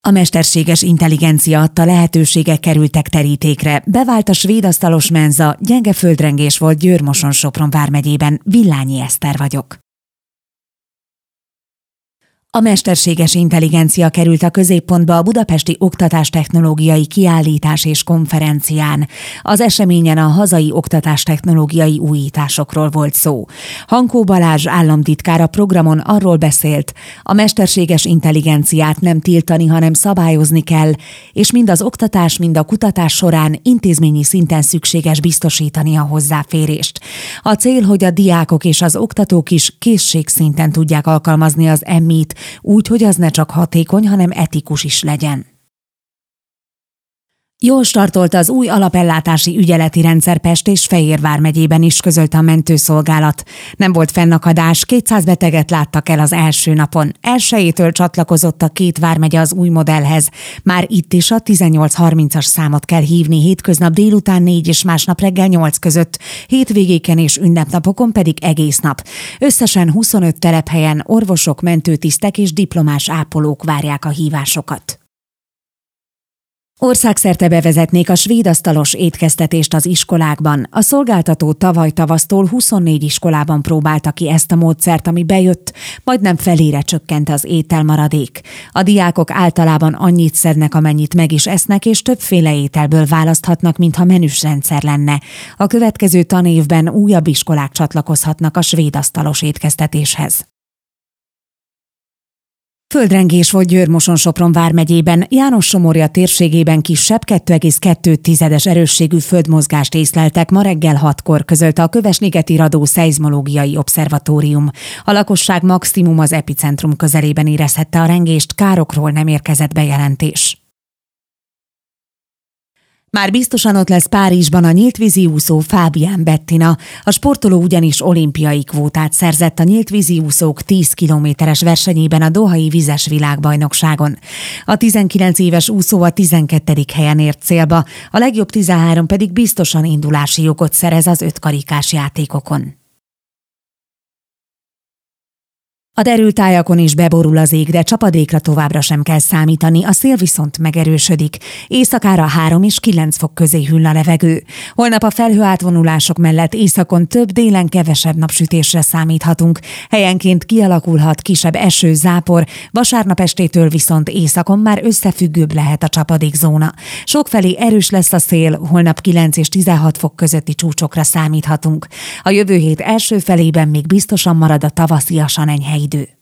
A mesterséges intelligencia adta lehetőségek kerültek terítékre. Bevált a svéd asztalos menza, gyenge földrengés volt Győr-Moson-Sopron vármegyében. Villányi Eszter vagyok. A mesterséges intelligencia került a középpontba a budapesti oktatástechnológiai kiállítás és konferencián. Az eseményen a hazai oktatástechnológiai újításokról volt szó. Hankó Balázs államtitkár a programon arról beszélt, a mesterséges intelligenciát nem tiltani, hanem szabályozni kell, és mind az oktatás, mind a kutatás során intézményi szinten szükséges biztosítani a hozzáférést. A cél, hogy a diákok és az oktatók is készségszinten tudják alkalmazni az MI-t, úgy, hogy az ne csak hatékony, hanem etikus is legyen. Jól startolt az új alapellátási ügyeleti rendszer Pest és Fejér megyében is, közölte a mentőszolgálat. Nem volt fennakadás, 200 beteget láttak el az első napon. Elsejétől csatlakozott a két vármegye az új modellhez. Már itt is a 1830-as számot kell hívni, hétköznap délután 4 és másnap reggel 8 között, hétvégéken és ünnepnapokon pedig egész nap. Összesen 25 telephelyen orvosok, mentőtisztek és diplomás ápolók várják a hívásokat. Országszerte bevezetnék a svéd asztalos étkeztetést az iskolákban. A szolgáltató tavaly tavasztól 24 iskolában próbálta ki ezt a módszert, ami bejött, majdnem felére csökkent az ételmaradék. A diákok általában annyit szednek, amennyit meg is esznek, és többféle ételből választhatnak, mintha menüs rendszer lenne. A következő tanévben újabb iskolák csatlakozhatnak a svéd asztalos étkeztetéshez. Földrengés volt Győr-Moson-Sopron vármegyében, János-Somorja térségében kisebb 2,2 erősségű földmozgást észleltek ma reggel 6-kor, közölte a Kövesligeti Radó Szeizmológiai Obszervatórium. A lakosság maximum az epicentrum közelében érezhette a rengést, károkról nem érkezett bejelentés. Már biztosan ott lesz Párizsban a nyíltvízi úszó Fábián Bettina. A sportoló ugyanis olimpiai kvótát szerzett a nyíltvízi úszók 10 kilométeres versenyében a dohai vizes világbajnokságon. A 19 éves úszó a 12. helyen ért célba, a legjobb 13 pedig biztosan indulási jogot szerez az 5 karikás játékokon. A derült tájakon is beborul az ég, de csapadékra továbbra sem kell számítani, a szél viszont megerősödik. Éjszakára 3 és 9 fok közé hűl a levegő. Holnap a felhőátvonulások mellett északon több, délen kevesebb napsütésre számíthatunk. Helyenként kialakulhat kisebb eső, zápor, vasárnap estétől viszont északon már összefüggőbb lehet a csapadékzóna. Sokfelé erős lesz a szél, holnap 9 és 16 fok közötti csúcsokra számíthatunk. A jövő hét első felében még biztosan marad a tavasziasan enyhe idő.